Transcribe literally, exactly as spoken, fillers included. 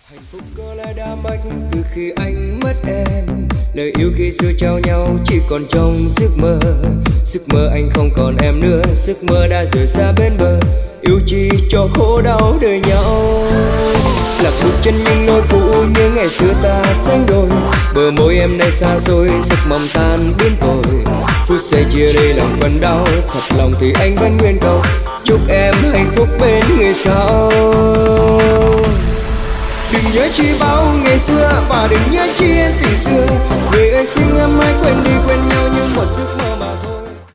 Hạnh phúc có lẽ đã mất từ khi anh mất em. Lời yêu khi xưa trao nhau chỉ còn trong giấc mơ. Giấc mơ anh không còn em nữa, giấc mơ đã rời xa bên bờ. Yêu chi cho khổ đau đời nhau. Lạc bước chân những nỗi cũ như ngày xưa ta sánh đôi. Bờ môi em nay xa rồi, giấc mộng tan biến vội. Phút giây chia đây lòng vẫn đau, thật lòng thì anh vẫn nguyên cầu chúc em hạnh phúc bên người sau. Đừng nhớ chi bao ngày xưa và đừng nhớ chi tình xưa. Người ơi xin em hãy quên đi quên nhau như một giấc